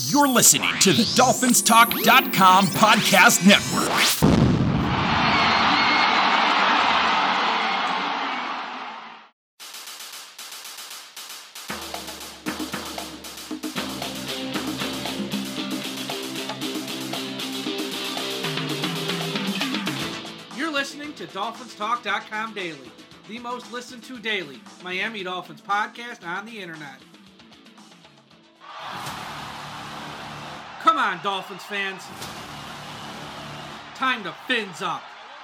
You're listening to the DolphinsTalk.com podcast network. You're listening to DolphinsTalk.com daily, the most listened to daily Miami Dolphins podcast on the internet. Come on, Dolphins fans. Time to fins up.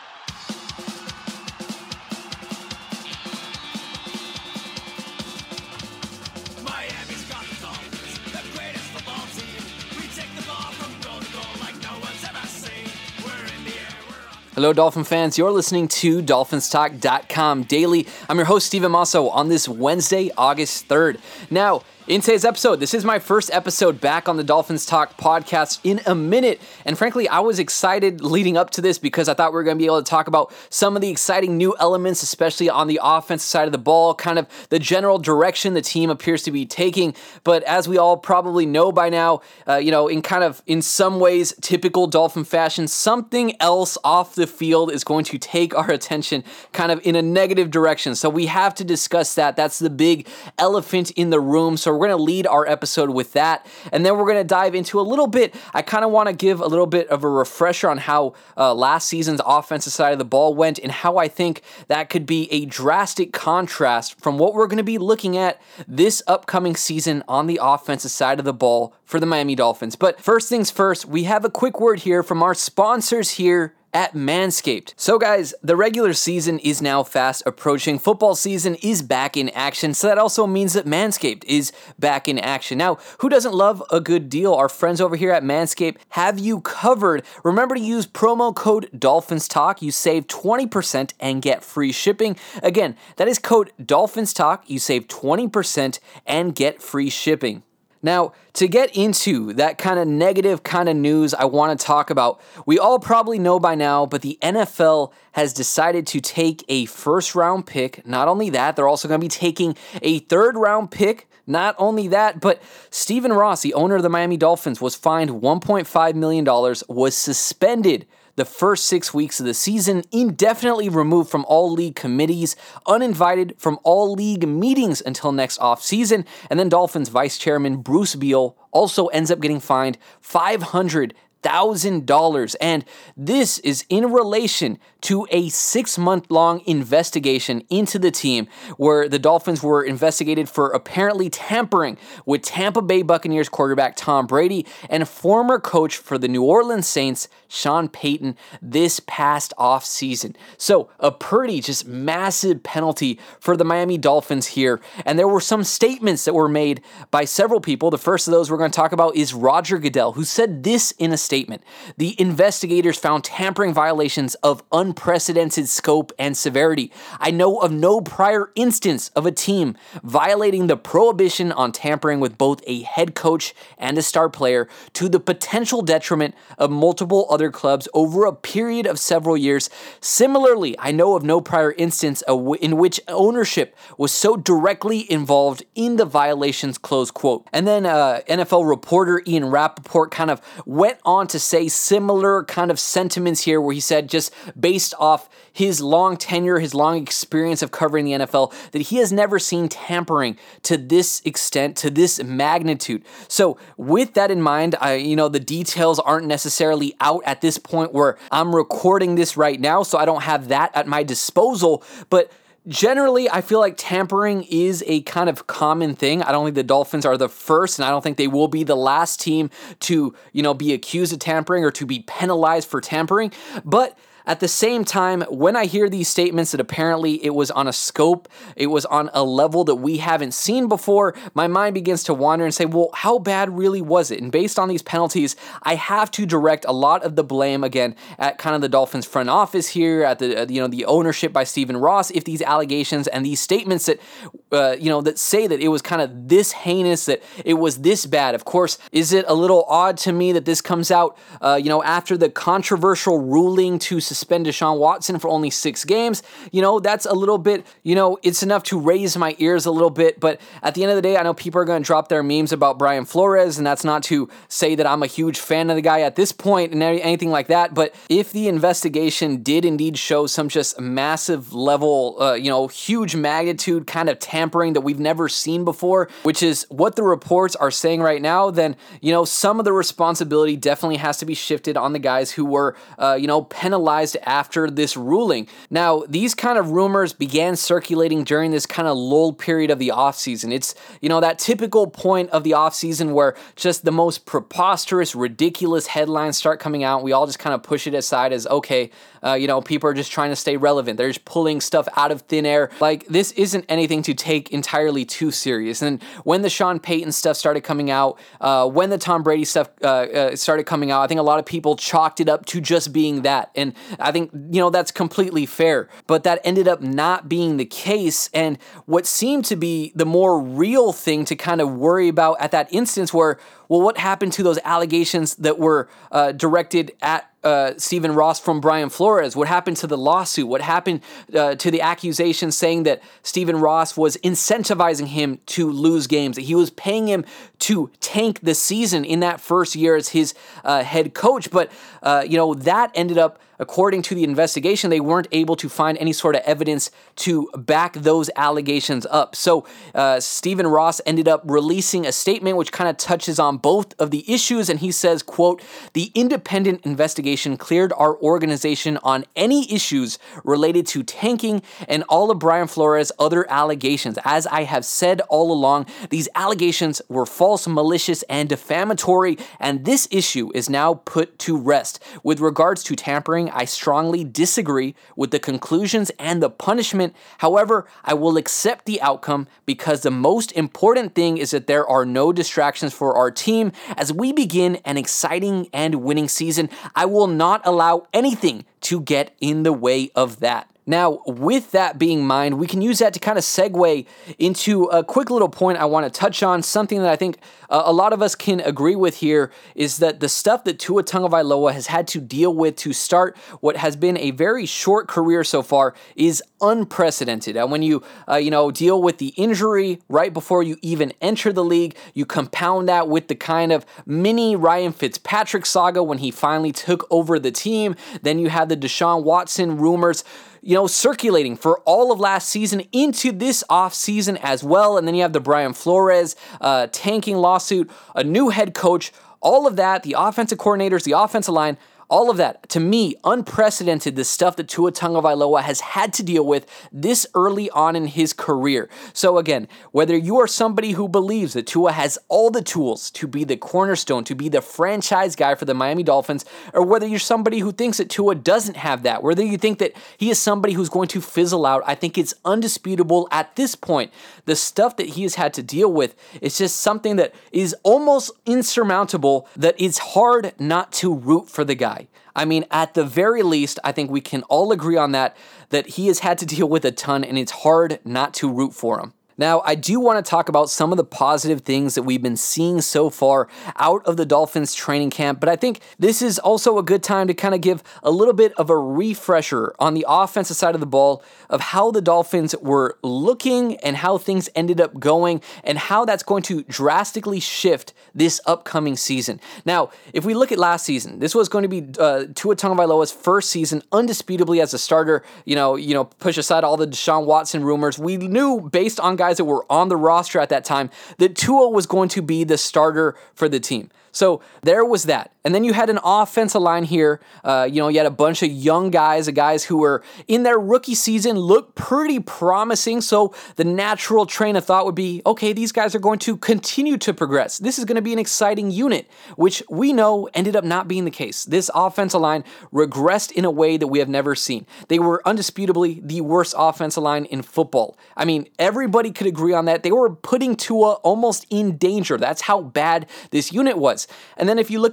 Miami's got the Dolphins, the greatest football team. We take the ball from goal to goal like no one's ever seen. We're in the air, we're on. Hello, Dolphin fans. You're listening to DolphinsTalk.com daily. I'm your host, Steven Mosso, on this Wednesday, August 3rd. Now, in today's episode, this is my first episode back on the Dolphins Talk podcast in a minute, and frankly, I was excited leading up to this because I thought we were going to be able to talk about some of the exciting new elements, especially on the offensive side of the ball, kind of the general direction the team appears to be taking. But as we all probably know by now, in some ways, typical Dolphin fashion, something else off the field is going to take our attention kind of in a negative direction. So we have to discuss that. That's the big elephant in the room. So we're going to lead our episode with that, and then we're going to dive into a little bit. I kind of want to give a little bit of a refresher on how last season's offensive side of the ball went and how I think that could be a drastic contrast from what we're going to be looking at this upcoming season on the offensive side of the ball for the Miami Dolphins. But first things first, we have a quick word here from our sponsors here at Manscaped. So guys, the regular season is now fast approaching. Football season is back in action, so that also means that Manscaped is back in action. Now, who doesn't love a good deal? Our friends over here at Manscaped have you covered. Remember to use promo code DolphinsTalk. You save 20% and get free shipping. Again, that is code DolphinsTalk. You save 20% and get free shipping. Now, to get into that kind of negative kind of news I want to talk about, we all probably know by now, but the NFL has decided to take a first-round pick. Not only that, they're also going to be taking a third-round pick. Not only that, but Stephen Ross, the owner of the Miami Dolphins, was fined $1.5 million, was suspended the first 6 weeks of the season, indefinitely removed from all league committees, uninvited from all league meetings until next offseason, and then Dolphins Vice Chairman Bruce Beal also ends up getting fined $500,000, and this is in relation to a 6-month-long investigation into the team where the Dolphins were investigated for apparently tampering with Tampa Bay Buccaneers quarterback Tom Brady and former coach for the New Orleans Saints, Sean Payton, this past offseason. So a pretty just massive penalty for the Miami Dolphins here, and there were some statements that were made by several people. The first of those we're going to talk about is Roger Goodell, who said this in a statement: "The investigators found tampering violations of unprecedented scope and severity. I know of no prior instance of a team violating the prohibition on tampering with both a head coach and a star player to the potential detriment of multiple other clubs over a period of several years. Similarly, I know of no prior instance in which ownership was so directly involved in the violations," close quote. And then NFL reporter Ian Rappaport kind of went on to say similar kind of sentiments here, where he said, just based off his long tenure, his long experience of covering the NFL, that he has never seen tampering to this extent, to this magnitude. So with that in mind, the details aren't necessarily out at this point where I'm recording this right now, so I don't have that at my disposal, but generally, I feel like tampering is a kind of common thing. I don't think the Dolphins are the first, and I don't think they will be the last team to, be accused of tampering or to be penalized for tampering. But at the same time, when I hear these statements that apparently it was on a scope, it was on a level that we haven't seen before, my mind begins to wander and say, well, how bad really was it? And based on these penalties, I have to direct a lot of the blame again at kind of the Dolphins front office here, at the ownership by Stephen Ross, if these allegations and these statements that that say that it was kind of this heinous, that it was this bad. Of course, is it a little odd to me that this comes out after the controversial ruling to suspend suspend Deshaun Watson for only 6 games. That's a little bit, it's enough to raise my ears a little bit. But at the end of the day, I know people are going to drop their memes about Brian Flores, and that's not to say that I'm a huge fan of the guy at this point and anything like that. But if the investigation did indeed show some just massive level, huge magnitude kind of tampering that we've never seen before, which is what the reports are saying right now, then, some of the responsibility definitely has to be shifted on the guys who were, penalized after this ruling. Now, these kind of rumors began circulating during this kind of lull period of the offseason. It's, that typical point of the offseason where just the most preposterous, ridiculous headlines start coming out. We all just kind of push it aside as, okay, people are just trying to stay relevant. They're just pulling stuff out of thin air. Like, this isn't anything to take entirely too serious. And when the Sean Payton stuff started coming out, when the Tom Brady stuff started coming out, I think a lot of people chalked it up to just being that. And I think, that's completely fair. But that ended up not being the case. And what seemed to be the more real thing to kind of worry about at that instance were, well, what happened to those allegations that were directed at Stephen Ross from Brian Flores? What happened to the lawsuit? What happened to the accusation saying that Stephen Ross was incentivizing him to lose games, that he was paying him to tank the season in that first year as his head coach? But, that ended up, according to the investigation, they weren't able to find any sort of evidence to back those allegations up. So Stephen Ross ended up releasing a statement which kind of touches on both of the issues, and he says, quote, "The independent investigation cleared our organization on any issues related to tanking and all of Brian Flores' other allegations. As I have said all along, these allegations were false, malicious, and defamatory, and this issue is now put to rest. With regards to tampering, I strongly disagree with the conclusions and the punishment. However, I will accept the outcome because the most important thing is that there are no distractions for our team as we begin an exciting and winning season. I will not allow anything to get in the way of that." Now, with that being in mind, we can use that to kind of segue into a quick little point I want to touch on. Something that I think a lot of us can agree with here is that the stuff that Tua Tagovailoa has had to deal with to start what has been a very short career so far is unprecedented. And when you, deal with the injury right before you even enter the league, you compound that with the kind of mini Ryan Fitzpatrick saga when he finally took over the team. Then you have the Deshaun Watson rumors, circulating for all of last season into this offseason as well. And then you have the Brian Flores tanking lawsuit, a new head coach, all of that, the offensive coordinators, the offensive line, all of that, to me, unprecedented, the stuff that Tua Tagovailoa has had to deal with this early on in his career. So again, whether you are somebody who believes that Tua has all the tools to be the cornerstone, to be the franchise guy for the Miami Dolphins, or whether you're somebody who thinks that Tua doesn't have that, whether you think that he is somebody who's going to fizzle out, I think it's undisputable at this point. The stuff that he has had to deal with is just something that is almost insurmountable, that it's hard not to root for the guy. I mean, at the very least, I think we can all agree on that he has had to deal with a ton, and it's hard not to root for him. Now, I do want to talk about some of the positive things that we've been seeing so far out of the Dolphins training camp, but I think this is also a good time to kind of give a little bit of a refresher on the offensive side of the ball of how the Dolphins were looking and how things ended up going and how that's going to drastically shift this upcoming season. Now, if we look at last season, this was going to be Tua Tagovailoa's first season undisputably as a starter. Push aside all the Deshaun Watson rumors. We knew based on guys that were on the roster at that time that Tua was going to be the starter for the team. So there was that. And then you had an offensive line here. You had a bunch of young guys, guys who were in their rookie season, looked pretty promising. So the natural train of thought would be, okay, these guys are going to continue to progress. This is going to be an exciting unit, which we know ended up not being the case. This offensive line regressed in a way that we have never seen. They were undisputably the worst offensive line in football. I mean, everybody could agree on that. They were putting Tua almost in danger. That's how bad this unit was. And then if you look at the receivers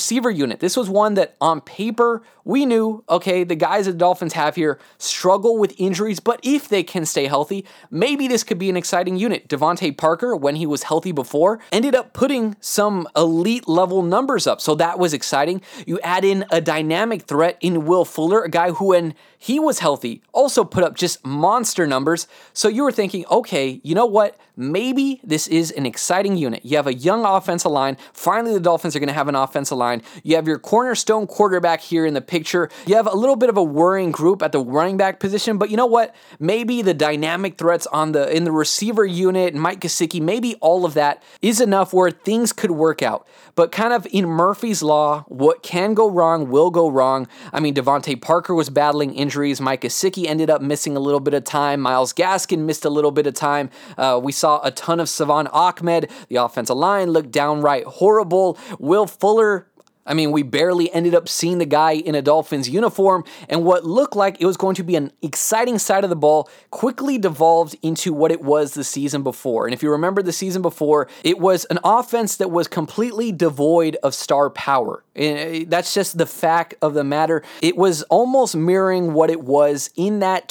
receiver unit. This was one that on paper, we knew, okay, the guys the Dolphins have here struggle with injuries, but if they can stay healthy, maybe this could be an exciting unit. Devontae Parker, when he was healthy before, ended up putting some elite level numbers up, so that was exciting. You add in a dynamic threat in Will Fuller, a guy who, when he was healthy, also put up just monster numbers. So you were thinking, okay, you know what? Maybe this is an exciting unit. You have a young offensive line. Finally, the Dolphins are going to have an offensive line. You have your cornerstone quarterback here in the picture. You have a little bit of a worrying group at the running back position, but you know what? Maybe the dynamic threats in the receiver unit, Mike Gesicki, maybe all of that is enough where things could work out. But kind of in Murphy's Law, what can go wrong will go wrong. I mean, Devontae Parker was battling injuries. Mike Gesicki ended up missing a little bit of time. Myles Gaskin missed a little bit of time. We saw a ton of Savon Ahmed. The offensive line looked downright horrible. Will Fuller, I mean, we barely ended up seeing the guy in a Dolphins uniform, and what looked like it was going to be an exciting side of the ball quickly devolved into what it was the season before. And if you remember the season before, it was an offense that was completely devoid of star power. And that's just the fact of the matter. It was almost mirroring what it was in that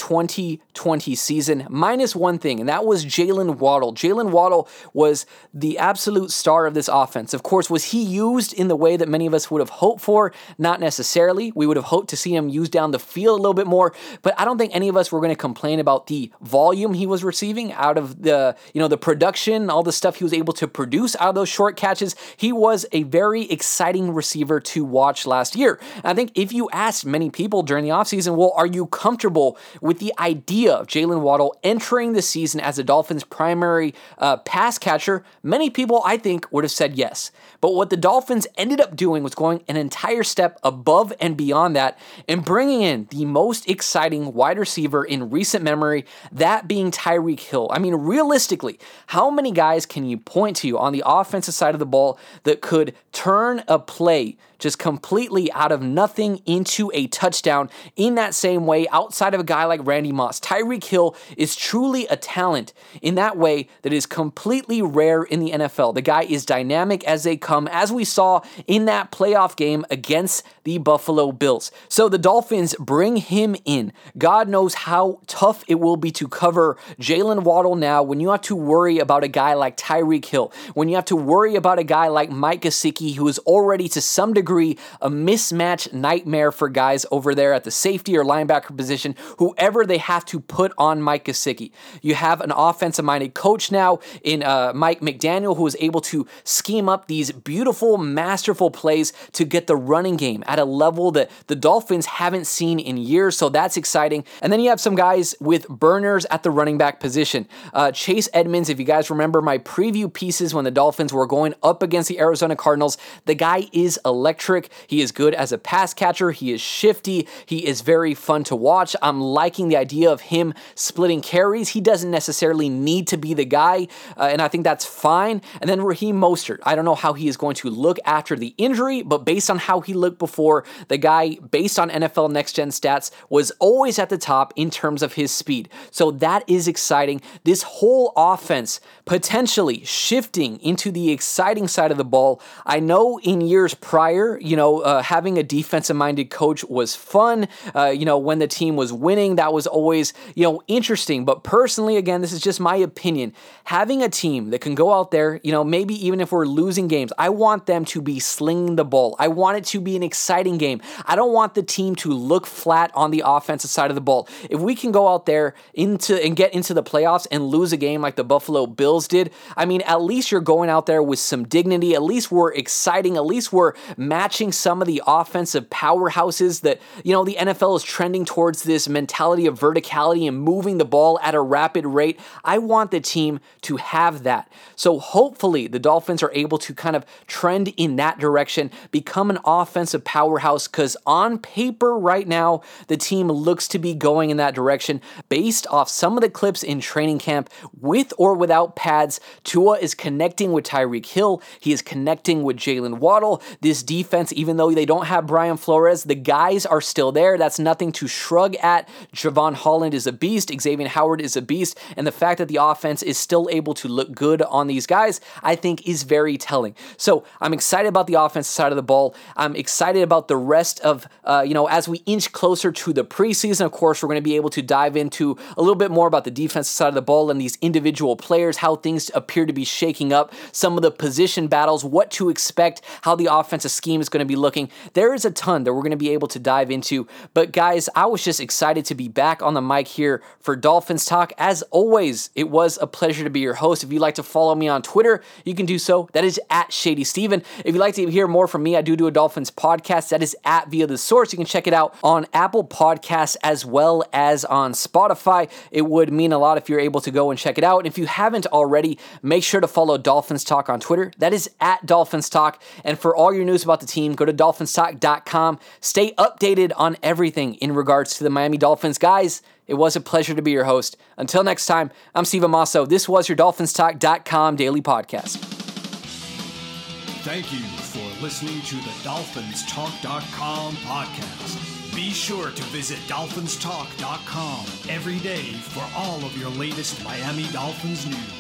2020 season, minus one thing, and that was Jalen Waddle. Jalen Waddle was the absolute star of this offense. Of course, was he used in the way that many of us would have hoped for? Not necessarily. We would have hoped to see him used down the field a little bit more, but I don't think any of us were going to complain about the volume he was receiving out of the production, all the stuff he was able to produce out of those short catches. He was a very exciting receiver to watch last year. And I think if you asked many people during the offseason, well, are you comfortable with the idea of Jalen Waddle entering the season as the Dolphins' primary pass catcher? Many people, I think, would have said yes. But what the Dolphins ended up doing was going an entire step above and beyond that and bringing in the most exciting wide receiver in recent memory, that being Tyreek Hill. I mean, realistically, how many guys can you point to on the offensive side of the ball that could turn a play just completely out of nothing into a touchdown in that same way outside of a guy like Randy Moss? Tyreek Hill is truly a talent in that way that is completely rare in the NFL. The guy is dynamic as they come, as we saw in that playoff game against the Buffalo Bills. So the Dolphins bring him in. God knows how tough it will be to cover Jalen Waddle now when you have to worry about a guy like Tyreek Hill, when you have to worry about a guy like Mike Gesicki, who is already to some degree a mismatch nightmare for guys over there at the safety or linebacker position, whoever they have to put on Mike Gesicki. You have an offensive-minded coach now in Mike McDaniel, who is able to scheme up these beautiful, masterful plays to get the running game at a level that the Dolphins haven't seen in years, so that's exciting. And then you have some guys with burners at the running back position. Chase Edmonds, if you guys remember my preview pieces when the Dolphins were going up against the Arizona Cardinals, the guy is electric. He is good as a pass catcher. He is shifty. He is very fun to watch. I'm liking the idea of him splitting carries. He doesn't necessarily need to be the guy, and I think that's fine. And then Raheem Mostert. I don't know how he is going to look after the injury, but based on how he looked before, the guy, based on NFL Next Gen stats, was always at the top in terms of his speed. So that is exciting. This whole offense potentially shifting into the exciting side of the ball. I know in years prior, having a defensive-minded coach was fun. When the team was winning, that was always, interesting. But personally, again, this is just my opinion. Having a team that can go out there, maybe even if we're losing games, I want them to be slinging the ball. I want it to be an exciting game. I don't want the team to look flat on the offensive side of the ball. If we can go out there and get into the playoffs and lose a game like the Buffalo Bills did, I mean, at least you're going out there with some dignity. At least we're exciting. At least we're matching some of the offensive powerhouses that, the NFL is trending towards this mentality of verticality and moving the ball at a rapid rate. I want the team to have that. So hopefully the Dolphins are able to kind of trend in that direction, become an offensive powerhouse, because on paper right now, the team looks to be going in that direction based off some of the clips in training camp. With or without pads, Tua is connecting with Tyreek Hill. He is connecting with Jalen Waddle. This defense defense, even though they don't have Brian Flores, the guys are still there. That's nothing to shrug at. Javon Holland is a beast. Xavier Howard is a beast. And the fact that the offense is still able to look good on these guys, I think is very telling. So I'm excited about the offensive side of the ball. I'm excited about the rest of, as we inch closer to the preseason. Of course, we're going to be able to dive into a little bit more about the defensive side of the ball and these individual players, how things appear to be shaking up, some of the position battles, what to expect, how the offensive scheme is going to be looking. There is a ton that we're going to be able to dive into. But guys, I was just excited to be back on the mic here for Dolphins Talk. As always, it was a pleasure to be your host. If you'd like to follow me on Twitter, you can do so. That is at Shady Steven. If you'd like to hear more from me, I do a Dolphins podcast. That is at Via the Source. You can check it out on Apple Podcasts as well as on Spotify. It would mean a lot if you're able to go and check it out. And if you haven't already, make sure to follow Dolphins Talk on Twitter. That is at Dolphins Talk. And for all your news about the team, go to dolphinstalk.com. Stay updated on everything in regards to the Miami Dolphins. Guys, it was a pleasure to be your host. Until next time, I'm Steve Amasso. This was your dolphinstalk.com daily podcast. Thank you for listening to the dolphinstalk.com podcast. Be sure to visit dolphinstalk.com every day for all of your latest Miami Dolphins news.